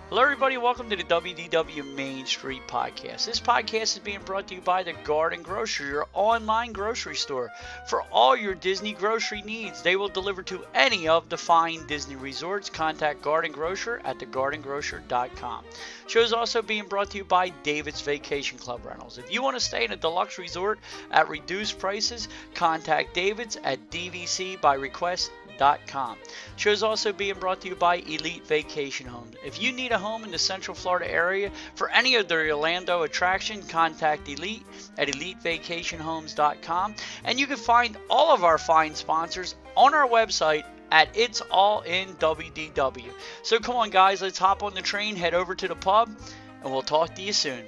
Hello, everybody. Welcome to the WDW Main Street Podcast. This podcast is being brought to you by the Garden Grocery, your online grocery store. For all your Disney grocery needs, they will deliver to any of the fine Disney resorts. Contact Garden Grocer at thegardengrocer.com. Show is also being brought to you by David's Vacation Club Rentals. If you want to stay in a deluxe resort at reduced prices, contact David's at dvcbyrequest.com. Show is also being brought to you by Elite Vacation Homes. If you need a home in the Central Florida area for any of their Orlando attraction, contact Elite at elitevacationhomes.com. And you can find all of our fine sponsors on our website at It's All in WDW. So come on, guys, let's hop on the train, head over to the pub, and we'll talk to you soon.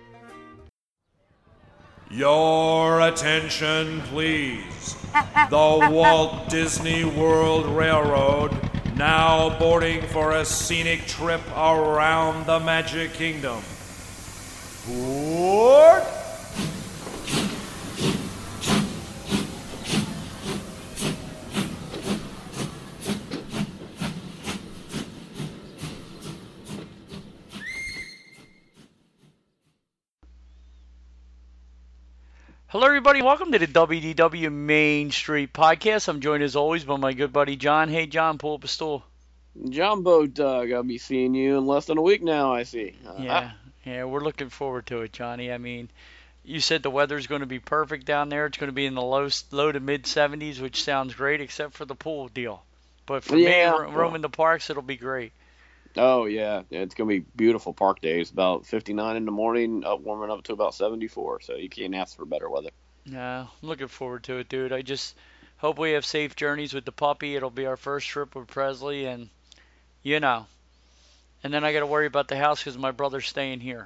Your attention, please. The Walt Disney World Railroad now boarding for a scenic trip around the Magic Kingdom. Board! Hello, everybody. Welcome to the WDW Main Street Podcast. I'm joined, as always, by my good buddy, John. Hey, John, pull up a stool. Jumbo Doug, I'll be seeing you in less than a week now, I see. Yeah, we're looking forward to it, Johnny. I mean, you said the weather's going to be perfect down there. It's going to be in the low to mid 70s, which sounds great, except for the pool deal. But for me, roaming the parks, it'll be great. Oh, yeah. It's going to be beautiful park days. About 59 in the morning, warming up to about 74. So you can't ask for better weather. No, I'm looking forward to it, dude. I just hope we have safe journeys with the puppy. It'll be our first trip with Presley, and, you know. And then I got to worry about the house because my brother's staying here.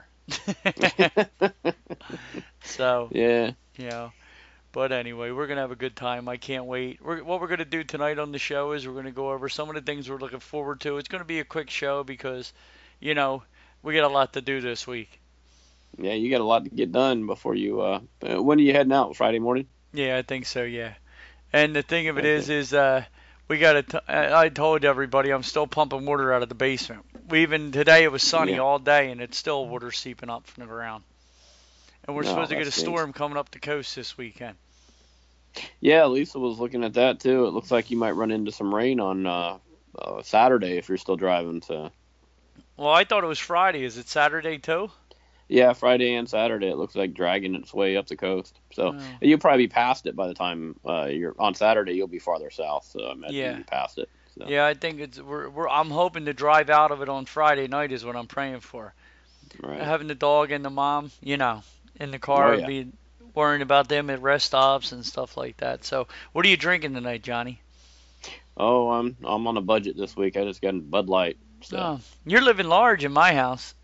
So, yeah. You know. But anyway, we're going to have a good time. I can't wait. What we're going to do tonight on the show is we're going to go over some of the things we're looking forward to. It's going to be a quick show because, you know, we got a lot to do this week. Yeah, you got a lot to get done before you, when are you heading out? Friday morning? Yeah, I think so, yeah. And the thing of it is we got to, I told everybody I'm still pumping water out of the basement. Today it was sunny all day and it's still water seeping up from the ground. And we're supposed to get a storm coming up the coast this weekend. Yeah, Lisa was looking at that too. It looks like you might run into some rain on Saturday if you're still driving. So. Well, I thought it was Friday. Is it Saturday too? Yeah, Friday and Saturday. It looks like dragging its way up the coast. So you'll probably be past it by the time you're on Saturday. You'll be farther south. So I imagine you'll be past it. So. Yeah, I think I'm hoping to drive out of it on Friday night is what I'm praying for. Right. Having the dog and the mom, you know, in the car and be worrying about them at rest stops and stuff like that. So, what are you drinking tonight, Johnny? Oh, I'm on a budget this week. I just got a Bud Light. So. Oh, you're living large in my house.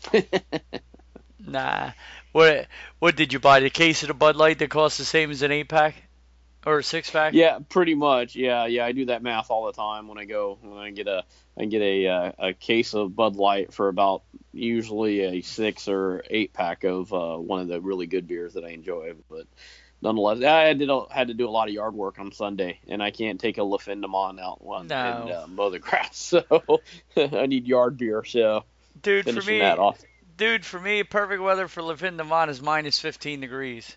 Nah. What did you buy? The case of the Bud Light that costs the same as an 8-pack or a 6-pack? Yeah, pretty much. Yeah. I do that math all the time when I get a case of Bud Light for about usually a 6 or 8-pack of one of the really good beers that I enjoy. But nonetheless, I had to do a lot of yard work on Sunday, and I can't take a Lafindamon out and mow the grass, so I need yard beer. So finishing that off. Dude, for me, perfect weather for Lafindamon is minus 15 degrees.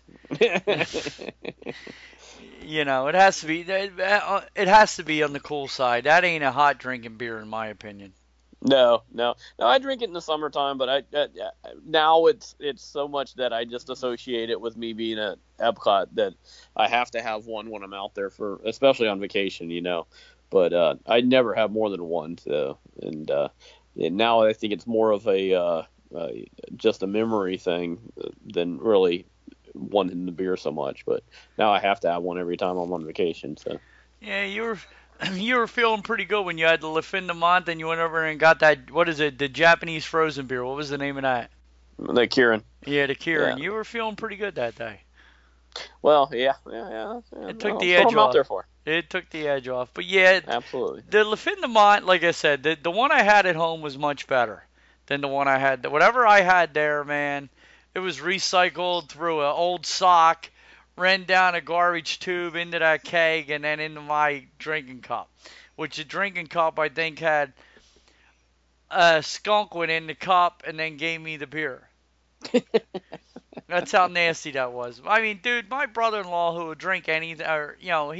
You know, it has to be. It has to be on the cool side. That ain't a hot drinking beer, in my opinion. No. I drink it in the summertime, but now it's so much that I just associate it with me being at Epcot that I have to have one when I'm out there especially on vacation, you know. But I never have more than one. So and now I think it's more of a just a memory thing than really wanting the beer so much. But now I have to have one every time I'm on vacation. So yeah, you were feeling pretty good when you had the Lafindamon, and you went over and got that, what is it, the Japanese frozen beer. What was the name of that? The Kirin. Yeah, the Kirin. Yeah. You were feeling pretty good that day. Well, yeah. It took the edge off. Out there for. It took the edge off. But yeah, absolutely. The Lafindamon, like I said, the one I had at home was much better than the one I had. Whatever I had there, man, it was recycled through an old sock, ran down a garbage tube into that keg, and then into my drinking cup. Which the drinking cup, I think, had a skunk went in the cup and then gave me the beer. That's how nasty that was. I mean, dude, my brother-in-law who would drink anything, or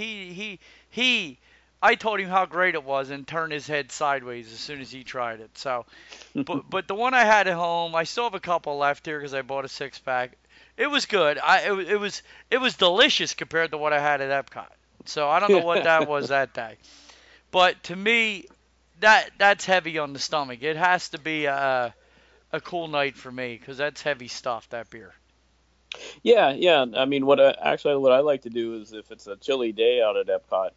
I told him how great it was and turned his head sideways as soon as he tried it. So, but the one I had at home, I still have a couple left here because I bought a 6-pack. It was good. It was delicious compared to what I had at Epcot. So I don't know what that was that day. But to me, that's heavy on the stomach. It has to be a cool night for me because that's heavy stuff, that beer. Yeah. I mean, what I like to do is if it's a chilly day out at Epcot,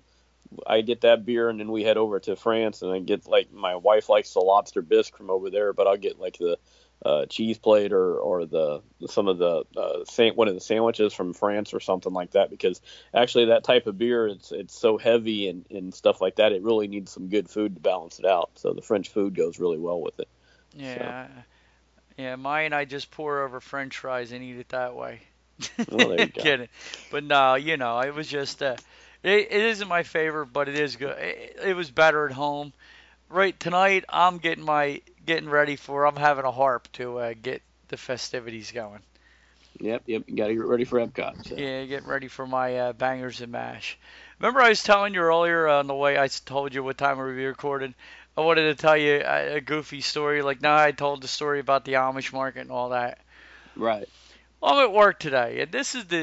I get that beer and then we head over to France and I get like my wife likes the lobster bisque from over there, but I'll get like the cheese plate or some of the one of the sandwiches from France or something like that, because actually that type of beer it's so heavy and stuff like that, it really needs some good food to balance it out. So the French food goes really well with it. Yeah. So. Yeah, mine I just pour over French fries and eat it that way. Well, there you go. Kidding. But no, it was just it isn't my favorite, but it is good. It was better at home. Right tonight, I'm getting ready for. I'm having a harp to get the festivities going. Yep. You got to get ready for Epcot. So. Yeah, getting ready for my bangers and mash. Remember I was telling you earlier on the way I told you what time we recorded. I wanted to tell you a goofy story. Like now I told the story about the Amish market and all that. Right. Well, I'm at work today, and this is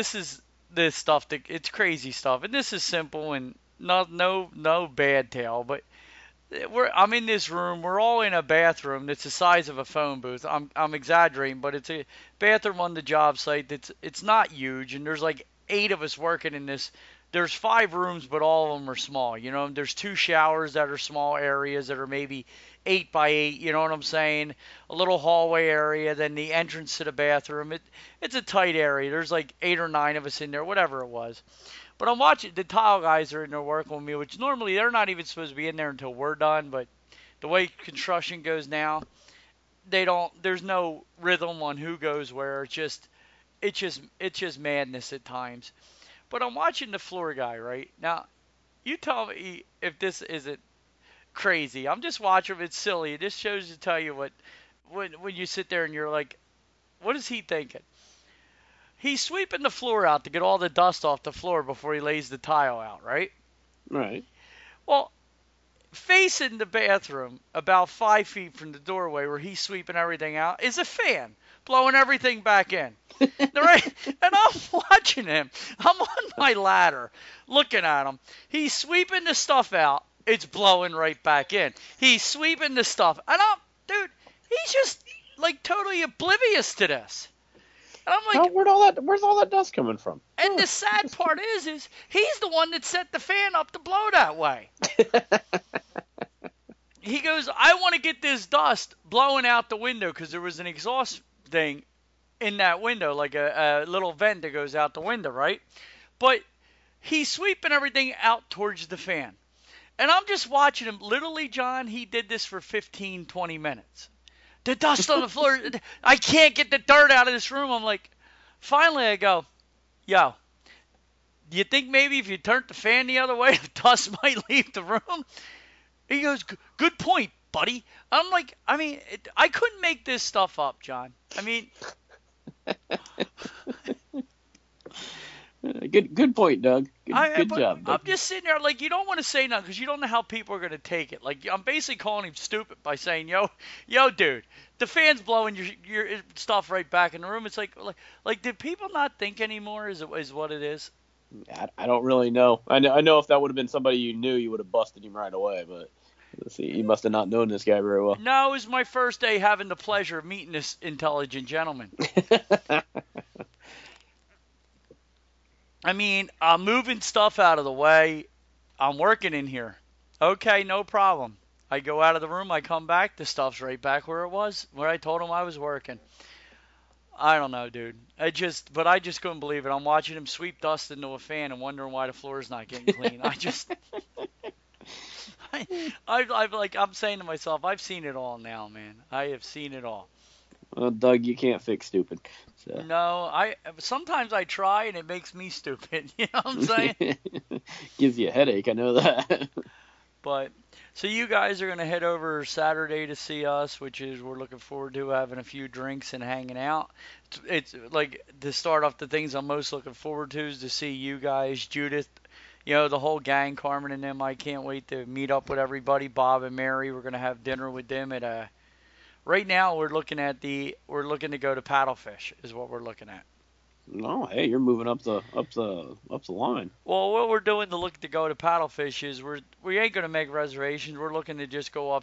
the stuff that it's crazy stuff, and this is simple and no bad tale, but I'm in this room. We're all in a bathroom that's the size of a phone booth. I'm exaggerating, but it's a bathroom on the job site it's not huge, and there's like 8 of us working in this. There's 5 rooms, but all of them are small. There's 2 showers that are small areas that are maybe 8 by 8. You know what I'm saying? A little hallway area, then the entrance to the bathroom. It's a tight area. There's like 8 or 9 of us in there, whatever it was. But I'm watching, the tile guys are in there working with me, which normally they're not even supposed to be in there until we're done. But the way construction goes now, there's no rhythm on who goes where. It's just madness at times. But I'm watching the floor guy, right? Now, you tell me if this isn't crazy. I'm just watching him. It's silly. It just shows to tell you when you sit there and you're like, what is he thinking? He's sweeping the floor out to get all the dust off the floor before he lays the tile out, right? Right. Well, facing the bathroom about 5 feet from the doorway where he's sweeping everything out is a fan blowing everything back in. Right? And I'm watching him. I'm on my ladder looking at him. He's sweeping the stuff out. It's blowing right back in. He's sweeping the stuff. And dude, he's just like totally oblivious to this. And I'm like, where's all that dust coming from? And the sad part is he's the one that set the fan up to blow that way. He goes, I want to get this dust blowing out the window because there was an exhaust thing in that window, like a little vent that goes out the window, right? But he's sweeping everything out towards the fan. And I'm just watching him. Literally, John, he did this for 15, 20 minutes. The dust on the floor. I can't get the dirt out of this room. I'm like, finally I go, yo, do you think maybe if you turned the fan the other way, the dust might leave the room? He goes, good point, buddy. I'm like, I couldn't make this stuff up, John. I mean... Good point, Doug. Good job, Doug. I'm just sitting there like, you don't want to say nothing because you don't know how people are going to take it. Like, I'm basically calling him stupid by saying, yo, dude, the fan's blowing your stuff right back in the room. It's like, did people not think anymore is what it is? I don't really know. I know if that would have been somebody you knew, you would have busted him right away, but let's see, you must have not known this guy very well. No, it was my first day having the pleasure of meeting this intelligent gentleman. I mean, I'm moving stuff out of the way. I'm working in here. Okay, no problem. I go out of the room. I come back. The stuff's right back where it was, where I told him I was working. I don't know, dude. I just couldn't believe it. I'm watching him sweep dust into a fan and wondering why the floor's not getting clean. I'm saying to myself, I've seen it all now, man. I have seen it all. Well, Doug, you can't fix stupid. So. No, sometimes I try and it makes me stupid. You know what I'm saying? Gives you a headache. I know that. But so you guys are gonna head over Saturday to see us, which is we're looking forward to having a few drinks and hanging out. It's like to start off the things I'm most looking forward to is to see you guys, Judith, the whole gang, Carmen and them. I can't wait to meet up with everybody. Bob and Mary, we're gonna have dinner with them at Right now we're looking to go to Paddlefish is what we're looking at. No, hey, you're moving up the line. Well, what we're doing to look to go to Paddlefish is we ain't gonna make reservations. We're looking to just go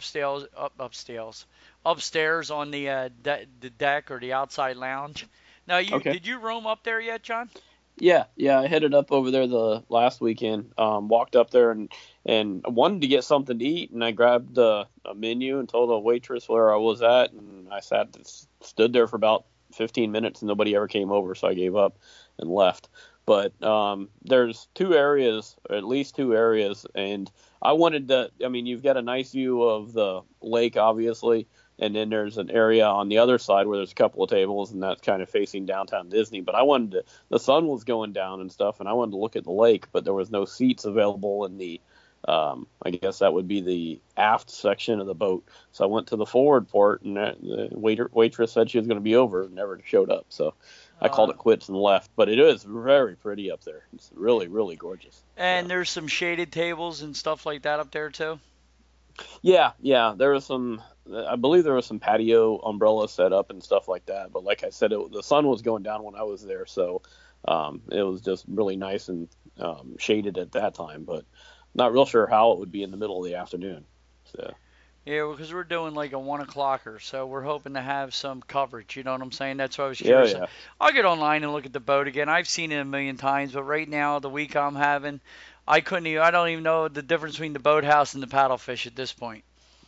upstairs on the deck or the outside lounge. Now, Okay. did you roam up there yet, John? Yeah, I headed up over there the last weekend. Walked up there and I wanted to get something to eat, and I grabbed a menu and told a waitress where I was at, and I stood there for about 15 minutes, and nobody ever came over, so I gave up and left. But there's at least two areas, and I wanted to. I mean, you've got a nice view of the lake, obviously. And then there's an area on the other side where there's a couple of tables, and that's kind of facing downtown Disney. But the sun was going down and stuff, and I wanted to look at the lake, but there was no seats available in the, I guess that would be the aft section of the boat. So I went to the forward port, and the waitress said she was going to be over, and never showed up. So I called it quits and left. But it is very pretty up there. It's really, really gorgeous. And there's some shaded tables and stuff like that up there too. Yeah. There was I believe there was some patio umbrellas set up and stuff like that. But like I said, the sun was going down when I was there, so it was just really nice and shaded at that time. But not real sure how it would be in the middle of the afternoon. So. Yeah, because we're doing like a 1 o'clocker, so we're hoping to have some coverage. You know what I'm saying? That's why I was curious. Yeah. I'll get online and look at the boat again. I've seen it a million times, but right now, the week I'm having, I don't even know the difference between the boathouse and the paddlefish at this point.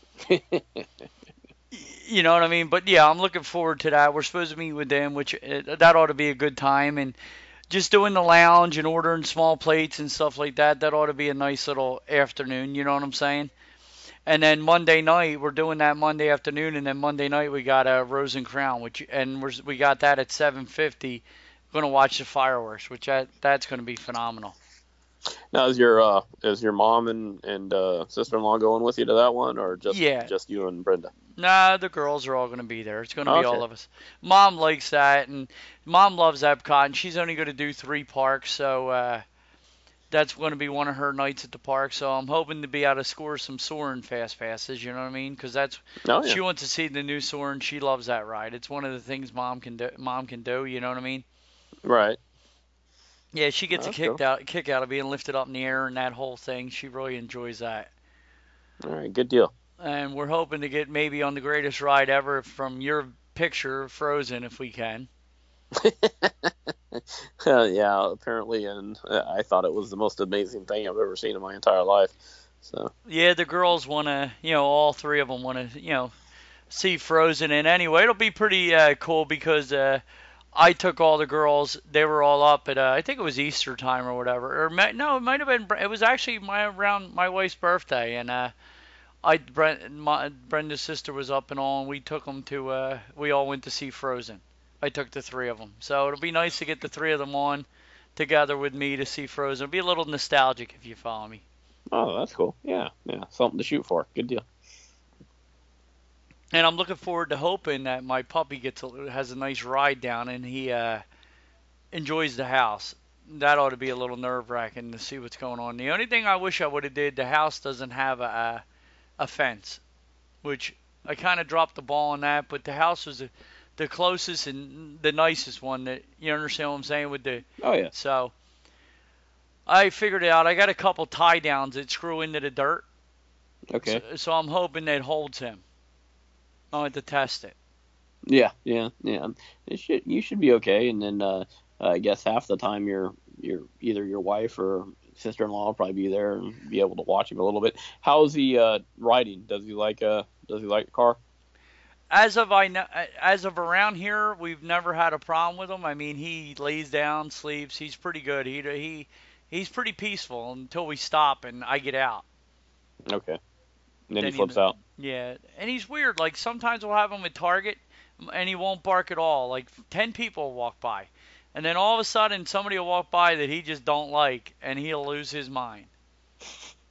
You know what I mean? But yeah, I'm looking forward to that. We're supposed to meet with them, which that ought to be a good time. And just doing the lounge and ordering small plates and stuff like that, that ought to be a nice little afternoon. You know what I'm saying? And then Monday night, we're doing that Monday afternoon, and then Monday night we got a Rose and Crown, we got that at 7:50. Going to watch the fireworks, that's going to be phenomenal. Now, is your mom and sister-in-law going with you to that one, or just you and Brenda? Nah, the girls are all going to be there. It's going to be all of us. Mom likes that, and Mom loves Epcot, and she's only going to do 3 parks, so that's going to be one of her nights at the park. So I'm hoping to be able to score some Soarin' Fast Passes, you know what I mean? Because she wants to see the new Soarin'. She loves that ride. It's one of the things Mom can do, you know what I mean? Right. Yeah, she gets a kick out of being lifted up in the air and that whole thing. She really enjoys that. All right, good deal. And we're hoping to get maybe on the greatest ride ever from your picture, Frozen, if we can. Yeah, apparently, and I thought it was the most amazing thing I've ever seen in my entire life. So. Yeah, the girls want to, all 3 of them want to, see Frozen. And anyway, it'll be pretty cool because I took all the girls. They were all up at I think it was Easter time or whatever. No, it might have been. It was actually around my wife's birthday, and Brenda's sister was up and all, and we took them to. We all went to see Frozen. I took the 3 of them, so it'll be nice to get the 3 of them on together with me to see Frozen. It'll be a little nostalgic if you follow me. Oh, that's cool. Yeah, something to shoot for. Good deal. And I'm looking forward to hoping that my puppy has a nice ride down and he enjoys the house. That ought to be a little nerve-wracking to see what's going on. The only thing I wish I would have did, the house doesn't have a fence, which I kind of dropped the ball on that. But the house was the closest and the nicest one. That you understand what I'm saying with the. Oh yeah. So I figured it out. I got a couple tie downs that screw into the dirt. Okay. So I'm hoping that holds him. I'll have to test it. Yeah. You should be okay, and then I guess half the time either your wife or sister-in-law will probably be there and be able to watch him a little bit. How's he riding? Does he like the car? As of around here, we've never had a problem with him. I mean, he lays down, sleeps. He's pretty good. He's pretty peaceful until we stop and I get out. Okay. And then he flips out. Yeah, and he's weird. Like sometimes we'll have him at Target, and he won't bark at all. Like 10 people will walk by, and then all of a sudden somebody will walk by that he just don't like, and he'll lose his mind.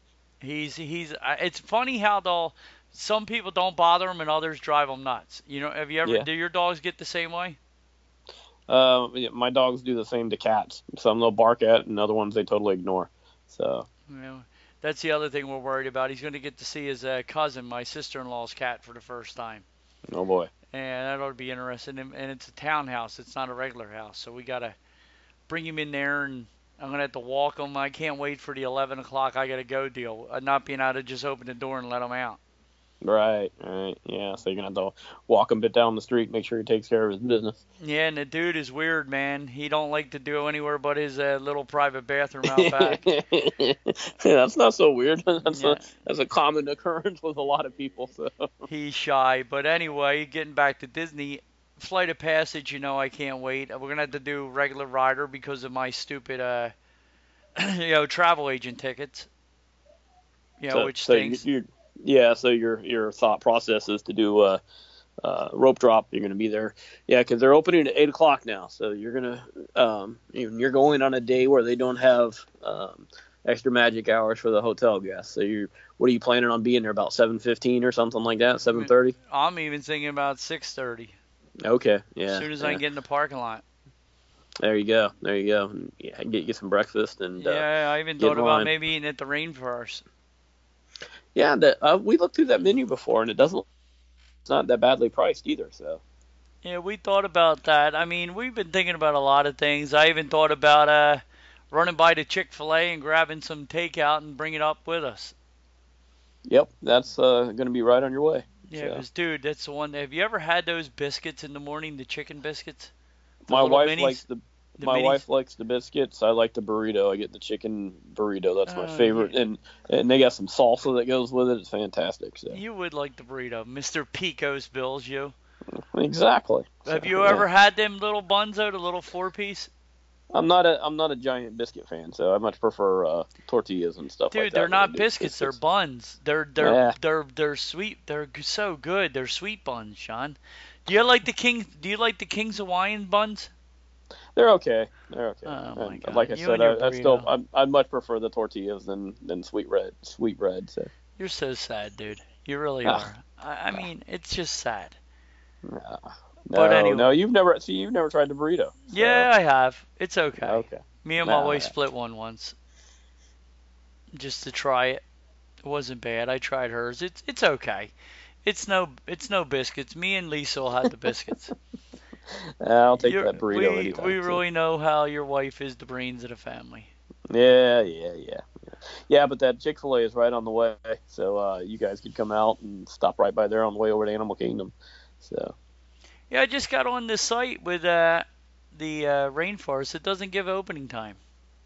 It's funny how some people don't bother him and others drive them nuts. Have you ever? Yeah. Do your dogs get the same way? Yeah, my dogs do the same to cats. Some they'll bark at, and other ones they totally ignore. So. That's the other thing we're worried about. He's going to get to see his cousin, my sister-in-law's cat, for the first time. Oh boy. And that ought to be interesting. And it's a townhouse. It's not a regular house. So we got to bring him in there, and I'm going to have to walk him. I can't wait for the 11 o'clock I got to go deal. Not being able to just open the door and let him out. Right. Yeah, so you're going to have to walk him a bit down the street, make sure he takes care of his business. Yeah, and the dude is weird, man. He don't like to do anywhere but his little private bathroom out back. That's not so weird. That's a common occurrence with a lot of people. So he's shy. But anyway, getting back to Disney, Flight of Passage, I can't wait. We're going to have to do regular rider because of my stupid, travel agent tickets. Which stinks. So your thought process is to do rope drop. You're going to be there, because they're opening at 8 o'clock now. So you're you're going on a day where they don't have extra magic hours for the hotel guests. So what are you planning on being there about 7:15 or something like that? 7:30? I'm even thinking about 6:30. Okay, yeah. As soon as I can get in the parking lot. There you go. Yeah, get you some breakfast and. I even thought about maybe eating at the Rainforest. Yeah, we looked through that menu before, and it's not that badly priced either. So. Yeah, we thought about that. I mean, we've been thinking about a lot of things. I even thought about running by the Chick-fil-A and grabbing some takeout and bringing it up with us. Yep, that's going to be right on your way. Yeah, because, dude, that's the one. Have you ever had those biscuits in the morning, the chicken biscuits? My wife likes My wife likes the biscuits. I like the burrito. I get the chicken burrito. That's my favorite. Yeah. And they got some salsa that goes with it. It's fantastic. So. You would like the burrito. Mr. Pico's Bills, you. Exactly. Have you ever had them little buns, the little 4-piece? I'm not a giant biscuit fan, so I much prefer tortillas and stuff like that. Dude, they're not biscuits. They're buns. They're sweet. They're so good. They're sweet buns, Sean. Do you like the King's Hawaiian buns? They're okay. Oh my God. Like I said, I'd much prefer the tortillas than sweet bread. So. You're so sad, dude. You really are. I mean, it's just sad. But anyway. No, you've never tried the burrito. So. Yeah, I have. It's okay. Okay. Me and my wife split one once, just to try it. It wasn't bad. I tried hers. It's okay. It's no biscuits. Me and Lisa will have the biscuits. I'll take that burrito anytime. We really know how your wife is the brains of the family. Yeah, but that Chick-fil-A is right on the way, so you guys could come out and stop right by there on the way over to Animal Kingdom. So. Yeah, I just got on the site with the Rainforest. It doesn't give opening time.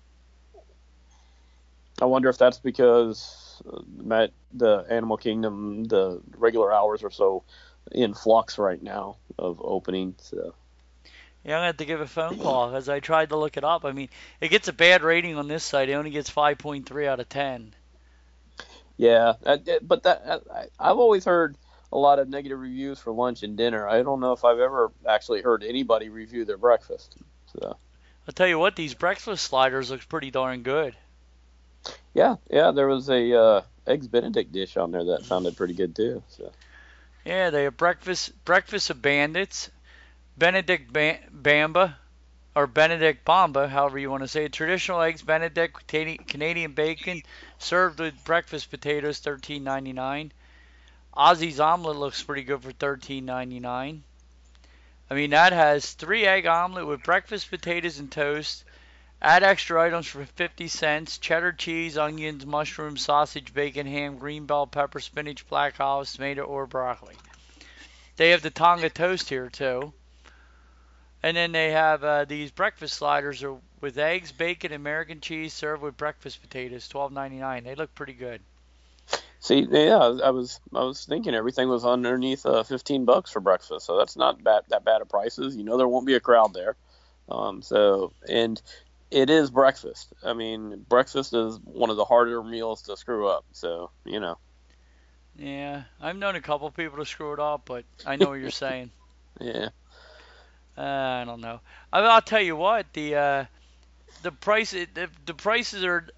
I wonder if that's because the Animal Kingdom, the regular hours are so in flux right now of opening. So. Yeah, I'm going to have to give a phone call because I tried to look it up. I mean, it gets a bad rating on this site. It only gets 5.3 out of 10. Yeah, but I've always heard a lot of negative reviews for lunch and dinner. I don't know if I've ever actually heard anybody review their breakfast. So. I'll tell you what, these breakfast sliders look pretty darn good. Yeah, there was a Eggs Benedict dish on there that sounded pretty good too. So. Yeah, they have breakfast of bandits, Benedict Bamba, or Benedict Bamba, however you want to say it. Traditional eggs Benedict, Canadian bacon, served with breakfast potatoes, $13.99. Ozzy's omelet looks pretty good for $13.99. I mean, that has 3-egg omelet with breakfast potatoes and toast. Add extra items for 50 cents. Cheddar cheese, onions, mushrooms, sausage, bacon, ham, green bell pepper, spinach, black olives, tomato, or broccoli. They have the Tonga toast here, too. And then they have these breakfast sliders with eggs, bacon, American cheese, served with breakfast potatoes, $12.99. They look pretty good. See, yeah, I was thinking everything was underneath $15 for breakfast, so that's not that bad of prices. You know, there won't be a crowd there. And it is breakfast. I mean, breakfast is one of the harder meals to screw up. So, you know. Yeah, I've known a couple people to screw it up, but I know what you're saying. Yeah. I don't know. I'll tell you what, the prices are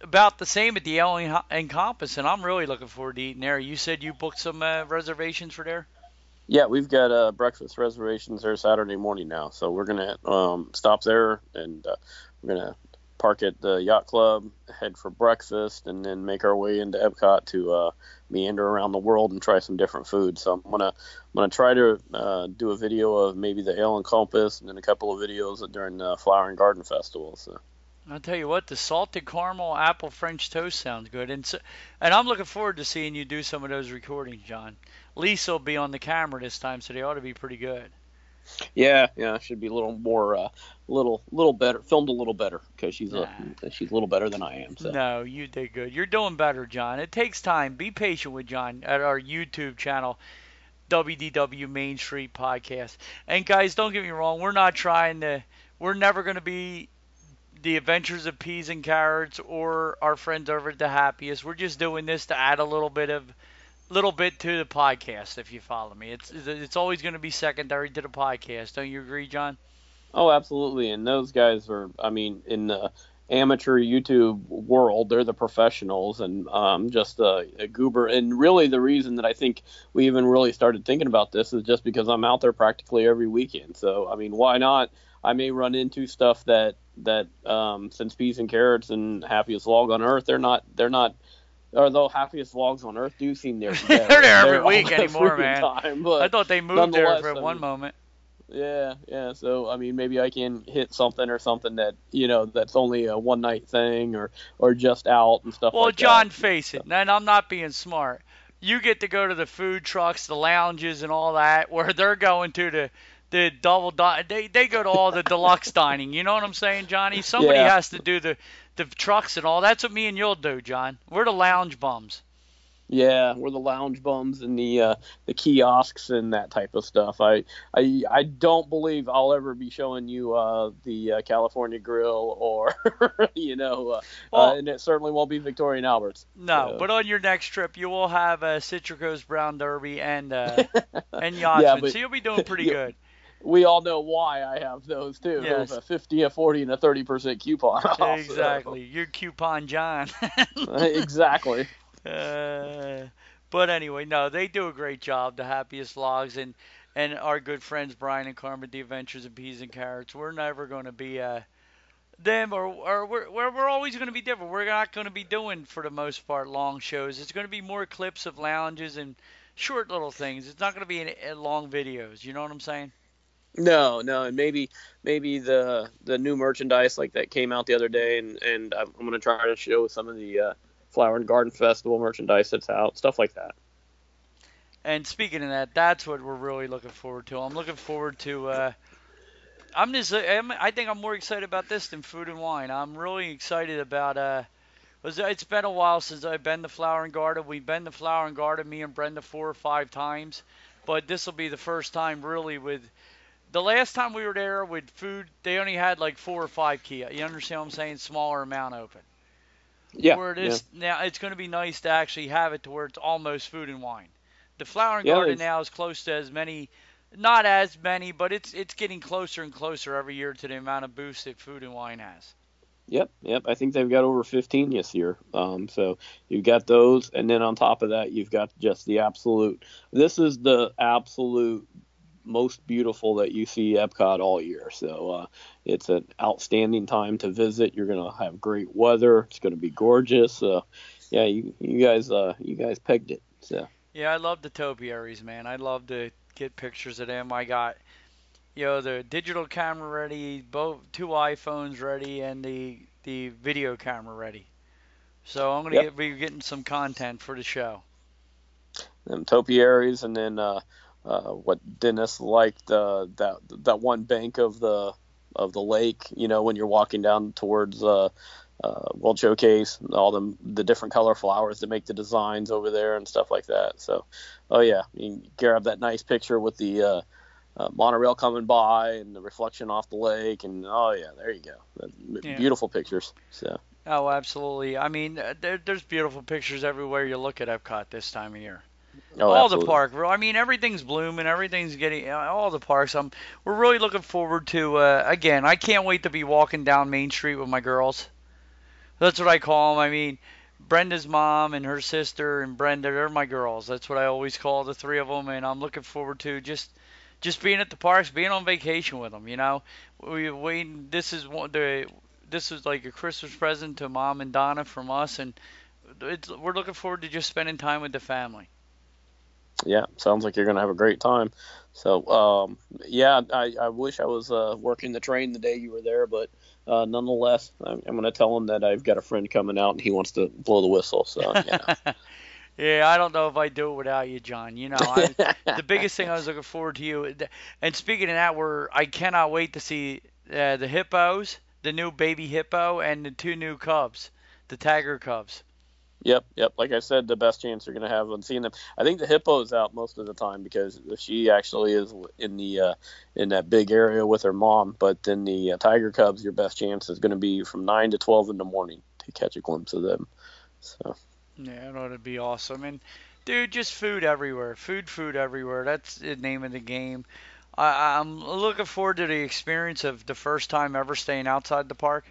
about the same at the Ale and Compass, and I'm really looking forward to eating there. You said you booked some reservations for there? Yeah, we've got breakfast reservations there Saturday morning now, so we're gonna stop there, and we're gonna park at the yacht club, head for breakfast, and then make our way into Epcot to meander around the world and try some different food. So I'm gonna try to do a video of maybe the Ale and Compass, and then a couple of videos during the Flower and Garden Festival. So. I'll tell you what, the salted caramel apple French toast sounds good, and I'm looking forward to seeing you do some of those recordings, John. Lisa will be on the camera this time, so they ought to be pretty good. Yeah, should be a little more, little better, filmed a little better because she's a little better than I am. So. No, you did good. You're doing better, John. It takes time. Be patient with John at our YouTube channel, WDW Main Street Podcast. And guys, don't get me wrong, we're never going to be the Adventures of Peas and Carrots or our friends over at The Happiest. We're just doing this to add a little bit to the podcast, if you follow me. It's always going to be secondary to the podcast. Don't you agree, John? Oh, absolutely. And those guys are, in the amateur YouTube world, they're the professionals, and just a goober. And really the reason that I think we even really started thinking about this is just because I'm out there practically every weekend. So, why not? I may run into stuff that since Peas and Carrots and Happiest Vlog on Earth, they're not, although Happiest Vlogs on Earth do seem there. They're there every week anymore, man. Time, I thought they moved there for one moment. Yeah. So maybe I can hit something or something that that's only a one night thing or just out and stuff. Well, like John, that. face it, and I'm not being smart. You get to go to the food trucks, the lounges, and all that, where they're going to the double they go to all the deluxe dining. You know what I'm saying, Johnny? Somebody has to do the trucks and all. That's what me and you'll do, John. We're the lounge bums. Yeah, we're the lounge bums and the kiosks and that type of stuff. I don't believe I'll ever be showing you the California Grill or and it certainly won't be Victoria and Albert's. No, but on your next trip you will have Citrico's Brown Derby and Yachtsman, so you'll be doing pretty good. We all know why I have those too. Yes. A 50, a 40, and a 30% coupon off. Exactly. You're Coupon John. Exactly. But anyway, no, they do a great job, the Happiest Vlogs, and our good friends Brian and Carmen, the Adventures of Peas and Carrots. We're never going to be them, or we're always going to be different. We're not going to be doing, for the most part, long shows. It's going to be more clips of lounges and short little things. It's not going to be long videos. You know what I'm saying? No, and maybe the new merchandise like that came out the other day, and I'm going to try to show some of the Flower and Garden Festival merchandise that's out, stuff like that. And speaking of that, that's what we're really looking forward to. I'm looking forward to. I think I'm more excited about this than Food and Wine. I'm really excited about. It's been a while since I've been to Flower and Garden. We've been to Flower and Garden, me and Brenda, 4 or 5 times, but this will be the first time really with. The last time we were there with food, they only had like 4 or 5 kiosks. You understand what I'm saying? Smaller amount open. Yeah. Where it is now, it's going to be nice to actually have it to where it's almost Food and Wine. The Flower and Garden now is close to as many, not as many, but it's getting closer and closer every year to the amount of booths that Food and Wine has. Yep. I think they've got over 15 this year. So you've got those, and then on top of that, you've got just the absolute. This is the absolute most beautiful that you see Epcot all year. So it's an outstanding time to visit. You're going to have great weather. It's going to be gorgeous. Yeah, you guys pegged it. So. Yeah, I love the topiaries, man. I love to get pictures of them. I got, the digital camera ready, 2 iPhones ready, and the video camera ready. So I'm going to be getting some content for the show. And topiaries, and then what Dennis liked, that one bank of the lake, when you're walking down towards World Showcase, all the different color flowers that make the designs over there and stuff like that. So, you can grab that nice picture with the monorail coming by and the reflection off the lake, and there you go. Beautiful pictures. So. Oh, absolutely. I mean, there's beautiful pictures everywhere you look at Epcot this time of year. All absolutely. The park. I mean, everything's blooming. Everything's getting all the parks. We're really looking forward to. Again, I can't wait to be walking down Main Street with my girls. That's what I call them. I mean, Brenda's mom and her sister and Brenda, they're my girls. That's what I always call the three of them, and I'm looking forward to just being at the parks, being on vacation with them. We this is like a Christmas present to Mom and Donna from us, and we're looking forward to just spending time with the family. Yeah, sounds like you're going to have a great time. So, yeah, I wish I was working the train the day you were there, but nonetheless, I'm going to tell him that I've got a friend coming out and he wants to blow the whistle. So, yeah. Yeah, I don't know if I'd do it without you, John. The biggest thing I was looking forward to you. And speaking of that, I cannot wait to see the hippos, the new baby hippo, and the two new cubs, the tiger cubs. Yep. Like I said, the best chance you're going to have on seeing them. I think the hippo's out most of the time because she actually is in that big area with her mom. But then the tiger cubs, your best chance is going to be from 9 to 12 in the morning to catch a glimpse of them. So. Yeah, it ought to be awesome. And dude, just food everywhere. Food everywhere. That's the name of the game. I'm looking forward to the experience of the first time ever staying outside the park.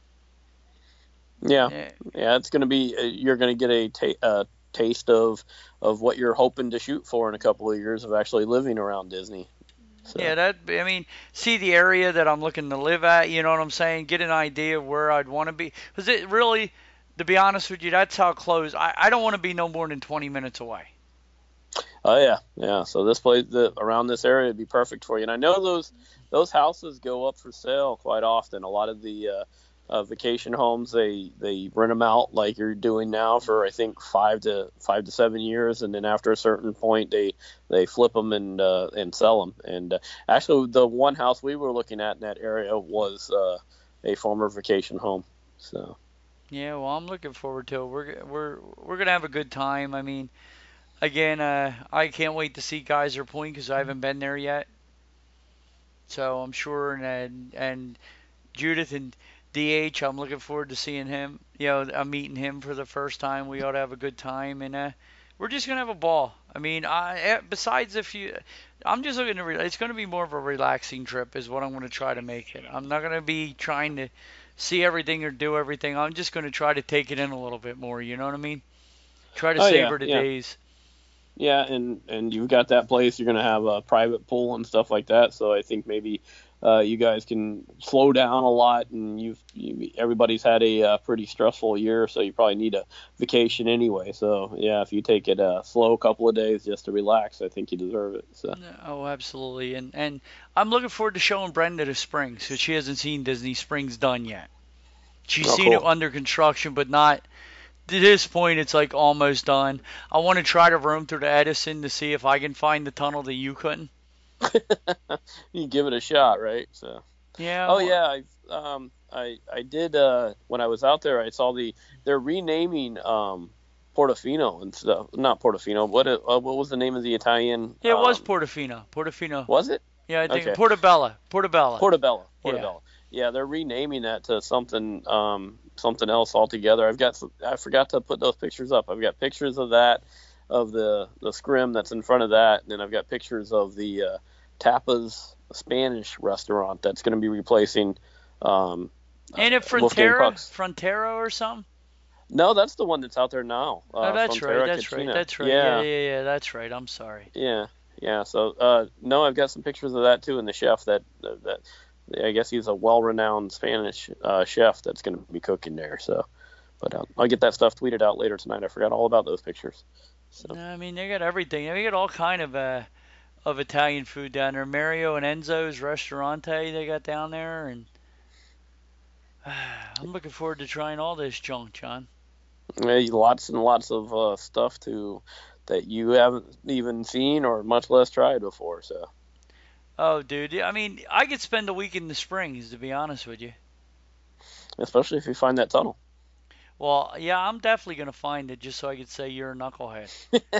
Yeah, it's going to be. You're going to get a taste of what you're hoping to shoot for in a couple of years of actually living around Disney. So. Yeah, see the area that I'm looking to live at. You know what I'm saying? Get an idea of where I'd want to be. Because it really, to be honest with you, that's how close. I don't want to be no more than 20 minutes away. Oh yeah. So this place around this area would be perfect for you. And I know those houses go up for sale quite often. A lot of the vacation homes, they rent them out like you're doing now for I think 5 to 7 years, and then after a certain point they flip them and sell them. And actually, the one house we were looking at in that area was a former vacation home. So. Yeah, well, I'm looking forward to it. We're gonna have a good time. I mean, again, I can't wait to see Geyser Point because I haven't been there yet. So I'm sure, and Judith and DH, I'm looking forward to seeing him. I'm meeting him for the first time. We ought to have a good time, and we're just gonna have a ball. I mean, besides I'm just looking to. It's gonna be more of a relaxing trip, is what I'm gonna try to make it. I'm not gonna be trying to see everything or do everything. I'm just gonna try to take it in a little bit more. You know what I mean? Try to savor the days. Yeah, and you've got that place. You're gonna have a private pool and stuff like that. So I think maybe. You guys can slow down a lot, and everybody's had a pretty stressful year, so you probably need a vacation anyway. So yeah, if you take it slow a couple of days just to relax, I think you deserve it. So. Oh, absolutely, and I'm looking forward to showing Brenda the Springs, because she hasn't seen Disney Springs done yet. She's seen it under construction, but not. To this point, it's like almost done. I want to try to roam through the Edison to see if I can find the tunnel that you couldn't. You give it a shot, right? So. Yeah. Oh yeah, I did when I was out there. I saw they're renaming Portofino and stuff. Not Portofino. What was the name of the Italian? Yeah, it was Portofino. Portofino. Was it? Yeah, I think okay. Portobello. Yeah, they're renaming that to something else altogether. I forgot to put those pictures up. I've got pictures of that, of the scrim that's in front of that, and then I've got pictures of the Tapas Spanish restaurant that's going to be replacing. And a Frontera or something? No, that's the one that's out there now. That's right. Yeah, that's right. I'm sorry. Yeah. So no, I've got some pictures of that too, and the chef that I guess he's a well-renowned Spanish chef that's going to be cooking there. So, but I'll get that stuff tweeted out later tonight. I forgot all about those pictures. So. I mean, they got everything. They got all kind of Italian food down there. Mario and Enzo's Ristorante they got down there, and I'm looking forward to trying all this junk, John. Yeah, lots and lots of stuff that you haven't even seen or much less tried before. So. Oh, dude. I mean, I could spend a week in the Springs, to be honest with you. Especially if you find that tunnel. Well, yeah, I'm definitely going to find it just so I could say you're a knucklehead.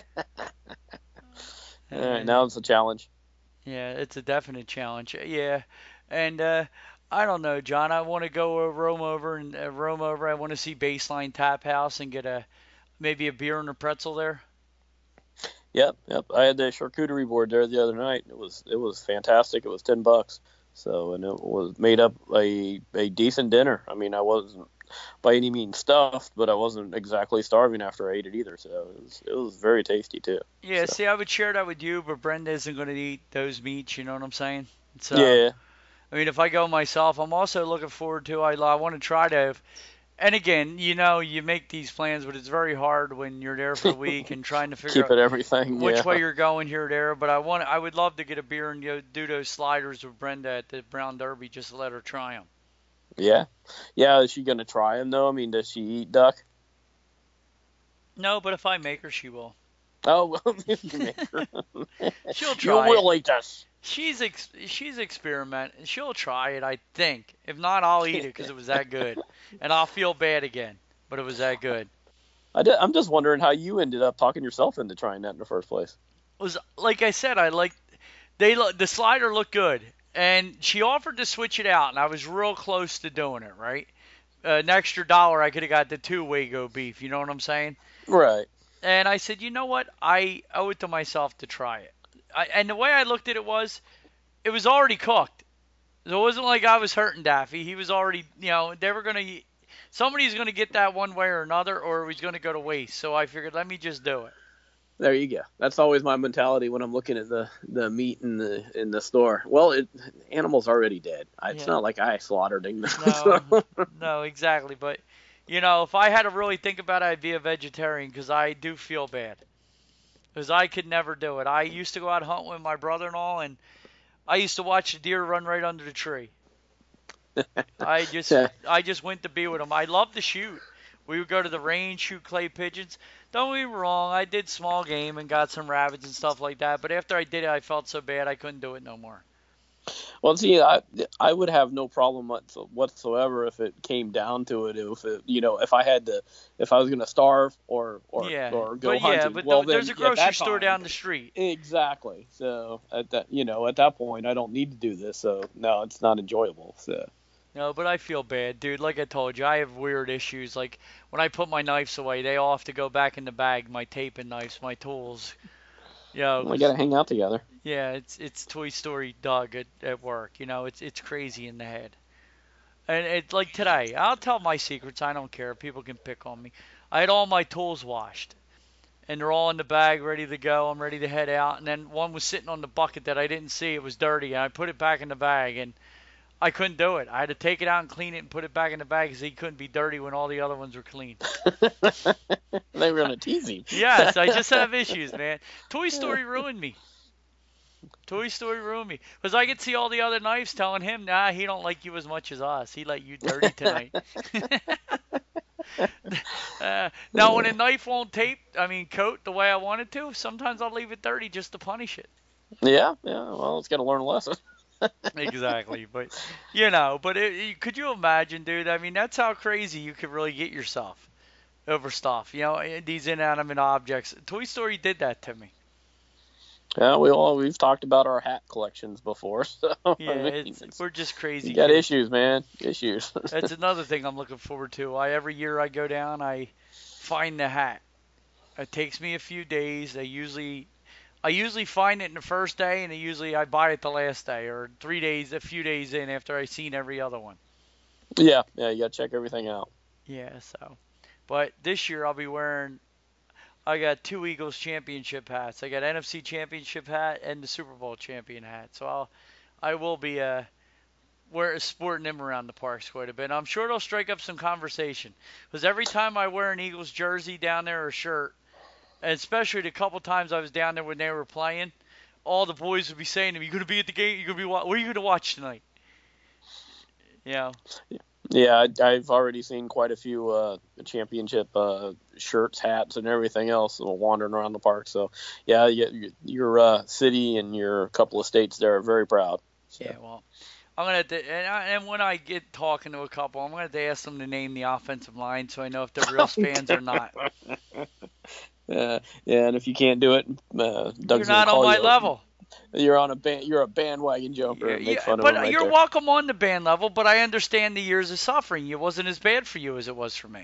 All right, now it's a challenge. Yeah, it's a definite challenge. Yeah, and I don't know, John. I want to go roam over. I want to see Baseline Tap House and get maybe a beer and a pretzel there. Yep. I had the charcuterie board there the other night. It was fantastic. It was $10. So, and it was made up a decent dinner. I mean, I by any means stuffed, but I wasn't exactly starving after I ate it either. So it was very tasty too. Yeah, So. see, I would share that with you, but Brenda isn't going to eat those meats. You know what I'm saying? So, Yeah. I mean, if I go myself, I'm also looking forward to. I want to try to. And again, you make these plans, but it's very hard when you're there for the week and trying to figure Keep out it everything. which Yeah. way you're going here or there. But I would love to get a beer and do those sliders with Brenda at the Brown Derby just to let her try them. Yeah. Yeah. Is she gonna try them though? I mean, does she eat duck? No, but if I make her, she will. Oh, well, if you make her. She'll try. You will eat this. She's experimenting. She'll try it, I think. If not, I'll eat it because it was that good, and I'll feel bad again. But it was that good. I'm just wondering how you ended up talking yourself into trying that in the first place. It was like I said, the slider looked good, and she offered to switch it out, and I was real close to doing it. Right, an extra $1, I could have got the 2 Wagyu beef. You know what I'm saying? Right. And I said, you know what? I owe it to myself to try it. And the way I looked at it was already cooked. So it wasn't like I was hurting Daffy. He was already, they were going to, somebody's going to get that one way or another, or he's going to go to waste. So I figured, let me just do it. There you go. That's always my mentality when I'm looking at the meat in the store. Well, animal's already dead. It's not like I slaughtered him. No, exactly. But, if I had to really think about it, I'd be a vegetarian because I do feel bad. Because I could never do it. I used to go out hunting with my brother-in-law, and I used to watch the deer run right under the tree. I just went to be with him. I love to shoot. We would go to the range, shoot clay pigeons. Don't get me wrong, I did small game and got some rabbits and stuff like that. But after I did it, I felt so bad I couldn't do it no more. Well, see, I would have no problem whatsoever if it came down to it. If I was gonna starve or go hunting. Yeah, but there's a grocery store down the street. Exactly. So at that point, I don't need to do this. So no, it's not enjoyable. So. No, but I feel bad, dude. Like I told you, I have weird issues. Like when I put my knives away, they all have to go back in the bag. My taping knives, my tools. We gotta hang out together. Yeah, it's Toy Story Doug at work. It's crazy in the head. And it's like today, I'll tell my secrets. I don't care. People can pick on me. I had all my tools washed, and they're all in the bag, ready to go. I'm ready to head out. And then one was sitting on the bucket that I didn't see. It was dirty, and I put it back in the bag, and I couldn't do it. I had to take it out and clean it and put it back in the bag because he couldn't be dirty when all the other ones were clean. They were going to tease him. Yes, I just have issues, man. Toy Story ruined me. Toy Story ruined me. Because I could see all the other knives telling him, nah, he don't like you as much as us. He let you dirty tonight. Now, when a knife won't coat the way I want it to, sometimes I'll leave it dirty just to punish it. Yeah. Well, it's got to learn a lesson. Exactly, but could you imagine, dude? I mean, that's how crazy you could really get yourself over stuff. These inanimate objects. Toy Story did that to me. Yeah, we've talked about our hat collections before. So yeah, we're just crazy. You got issues, man. Issues. That's another thing I'm looking forward to. Every year I go down, I find the hat. It takes me a few days. I usually find it in the first day, and I buy it the last day or a few days in after I've seen every other one. Yeah, you got to check everything out. Yeah, so. But this year I got 2 Eagles championship hats. I got NFC championship hat and the Super Bowl champion hat. So I will be sporting them around the parks quite a bit. And I'm sure it'll strike up some conversation. Because every time I wear an Eagles jersey down there or shirt, and especially the couple times I was down there when they were playing, all the boys would be saying to me, "You gonna be at the game? You gonna be what are you gonna watch tonight?" Yeah, I've already seen quite a few championship shirts, hats, and everything else wandering around the park. So yeah, your city and your couple of states there are very proud. So. Yeah, well, I'm gonna have to, and when I get talking to a couple, I'm gonna have to ask them to name the offensive line so I know if they're real fans or not. Yeah, and if you can't do it, Doug's you're not on my level. You're a bandwagon jumper. Yeah, make fun but of you're welcome on the band level. But I understand the years of suffering. It wasn't as bad for you as it was for me.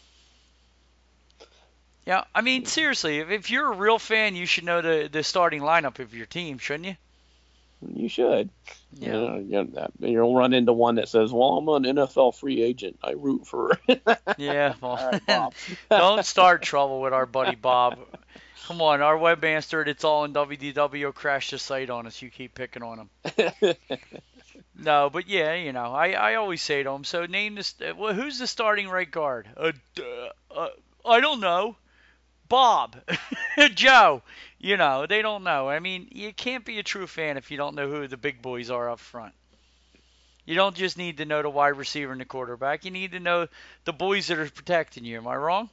Yeah, I mean seriously, if you're a real fan, you should know the starting lineup of your team, shouldn't you? You should. Yeah. You'll run into one that says, "Well, I'm an NFL free agent. I root for." Yeah. Well, All right, Bob. don't start trouble with our buddy Bob. Come on, our webmaster, it's all in WDW, will crash the site on us. You keep picking on him. No, but yeah, I always say to him, so name this. Well, who's the starting right guard? I don't know. Bob, Joe. They don't know. I mean, you can't be a true fan if you don't know who the big boys are up front. You don't just need to know the wide receiver and the quarterback. You need to know the boys that are protecting you. Am I wrong?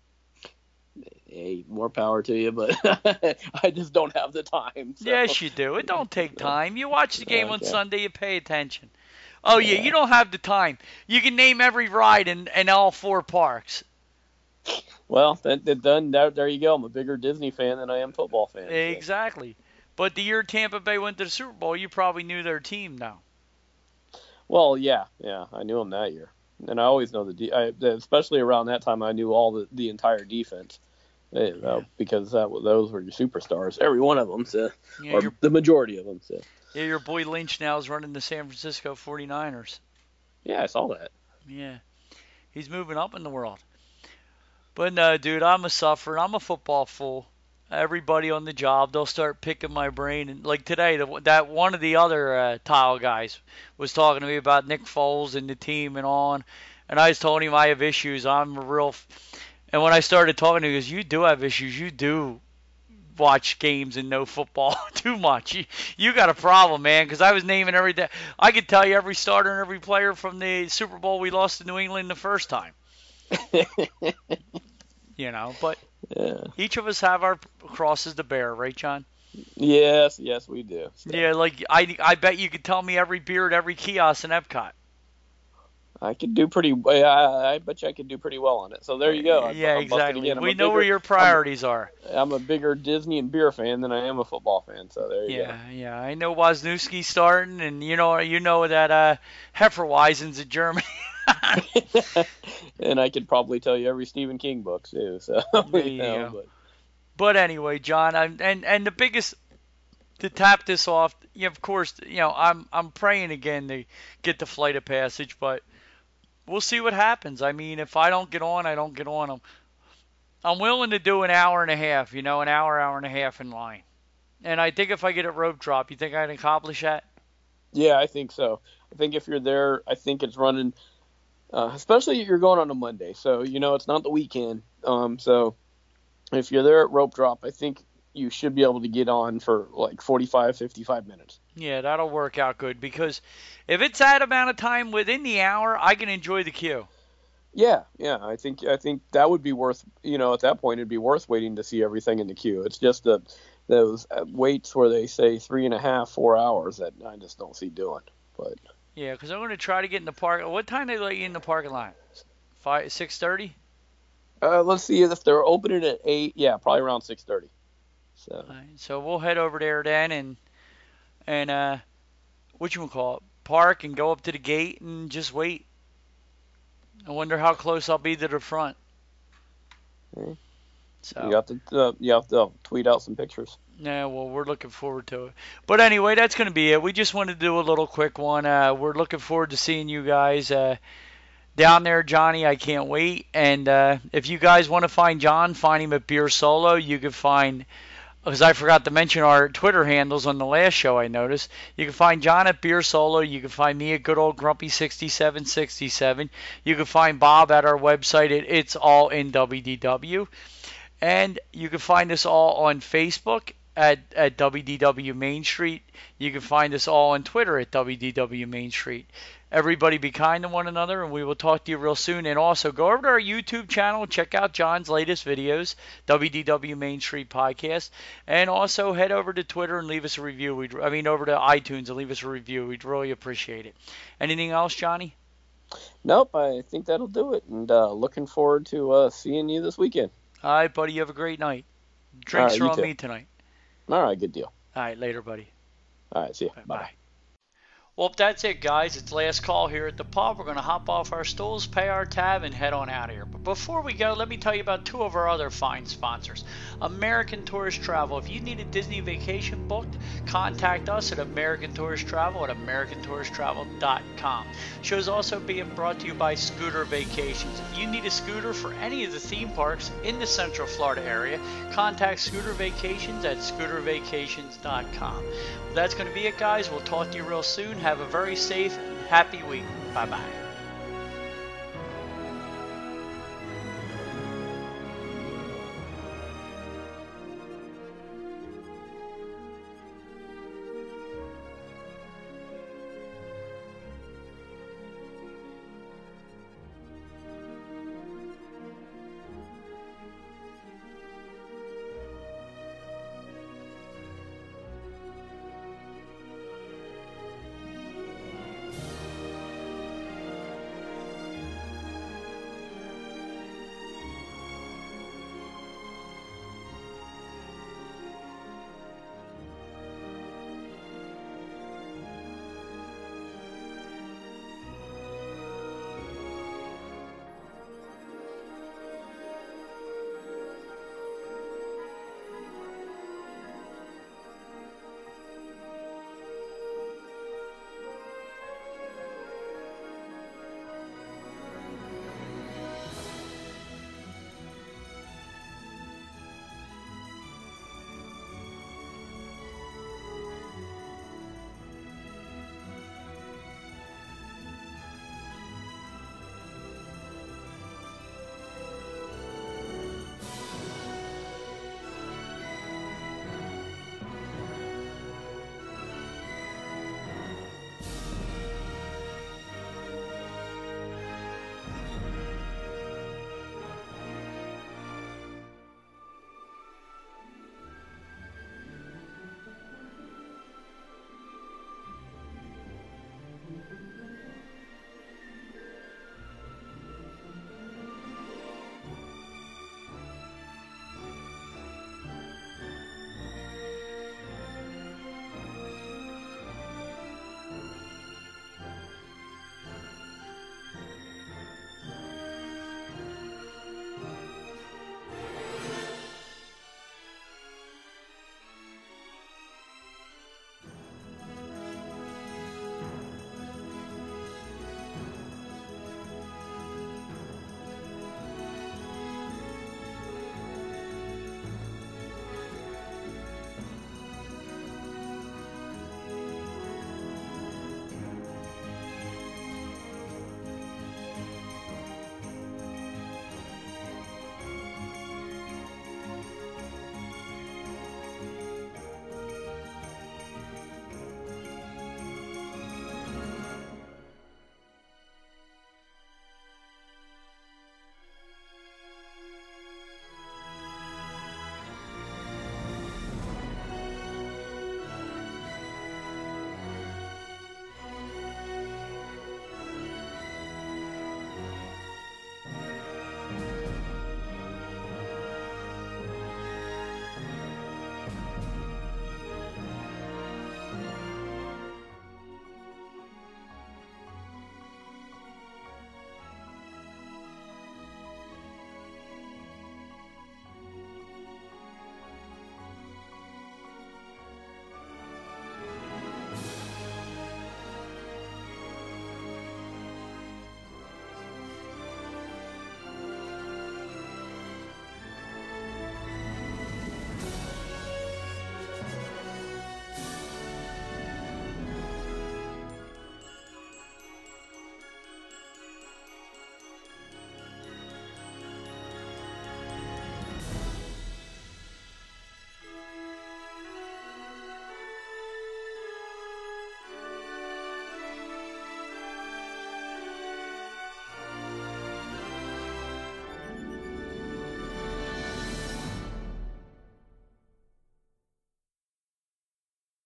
Hey, more power to you, but I just don't have the time. So. Yes, you do. It don't take time. You watch the game on Sunday, you pay attention. Oh, yeah, you don't have the time. You can name every ride in all 4 parks. Well, then there you go. I'm a bigger Disney fan than I am football fan. Exactly. But the year Tampa Bay went to the Super Bowl, you probably knew their team now. Well, yeah, I knew them that year, and I always know especially around that time, I knew all the entire defense, because those were your superstars, every one of them, or the majority of them. So. Yeah, your boy Lynch now is running the San Francisco 49ers. Yeah, I saw that. Yeah, he's moving up in the world. But no, dude, I'm a sufferer. I'm a football fool. Everybody on the job, they'll start picking my brain. And like today, that one of the other tile guys was talking to me about Nick Foles and the team and on. And I was telling him I have issues. And when I started talking to him, he goes, "You do have issues. You do watch games and know football too much. You got a problem, man." Because I was naming everything. I could tell you every starter and every player from the Super Bowl we lost to New England the first time. But each of us have our crosses to bear, right, John? Yes, we do. So. Yeah, like I bet you could tell me every beer at every kiosk in Epcot. I could do pretty. I bet you I could do pretty well on it. So there you go. Yeah, exactly. We know where your priorities are. I'm a bigger Disney and beer fan than I am a football fan. So there you go. Yeah. I know Wisniewski's starting, and you know that Hefeweizen's in Germany. And I could probably tell you every Stephen King book too. So But anyway, John, and the biggest to tap this off, of course, I'm praying again to get the Flight of Passage, but we'll see what happens. I mean, if I don't get on, I don't get on. I'm willing to do an hour and a half, an hour and a half in line. And I think if I get a rope drop, you think I'd accomplish that? Yeah, I think so. I think if you're there, I think it's running. Especially if you're going on a Monday, so it's not the weekend. So if you're there at rope drop, I think you should be able to get on for like 45, 55 minutes. Yeah, that'll work out good, because if it's that amount of time within the hour, I can enjoy the queue. Yeah, I think that would be worth. At that point, it'd be worth waiting to see everything in the queue. It's just those waits where they say 3.5, 4 hours that I just don't see doing, but. Yeah, because I'm going to try to get in the park. What time do they let you in the parking lot? 6:30? Let's see if they're opening at 8. Yeah, probably around 6:30. So. Right, so we'll head over there then and park and go up to the gate and just wait. I wonder how close I'll be to the front. Okay. So you have to tweet out some pictures. Yeah, well, we're looking forward to it. But anyway, that's going to be it. We just wanted to do a little quick one. We're looking forward to seeing you guys down there, Johnny. I can't wait. And if you guys want to find John, find him at Beer Solo. You can find, because I forgot to mention our Twitter handles on the last show, I noticed. You can find John at Beer Solo. You can find me at good old Grumpy6767. You can find Bob at our website at It's All in WDW. And you can find us all on Facebook at WDW Main Street. You can find us all on Twitter at WDW Main Street. Everybody be kind to one another, and we will talk to you real soon. And also, go over to our YouTube channel, check out John's latest videos, WDW Main Street Podcast. And also, head over to Twitter and leave us a review. Over to iTunes and leave us a review. We'd really appreciate it. Anything else, Johnny? Nope, I think that'll do it. And looking forward to seeing you this weekend. All right, buddy. You have a great night. Drinks are on me tonight. All right, good deal. All right, later, buddy. All right, see you. Bye. Well, that's it, guys. It's last call here at the pub. We're going to hop off our stools, pay our tab, and head on out of here. But before we go, let me tell you about two of our other fine sponsors. American Tourist Travel. If you need a Disney vacation booked, contact us at American Tourist Travel at AmericanTouristTravel.com. Show is also being brought to you by Scooter Vacations. If you need a scooter for any of the theme parks in the Central Florida area, contact Scooter Vacations at ScooterVacations.com. Well, that's going to be it, guys. We'll talk to you real soon. Have a very safe and happy week. Bye-bye.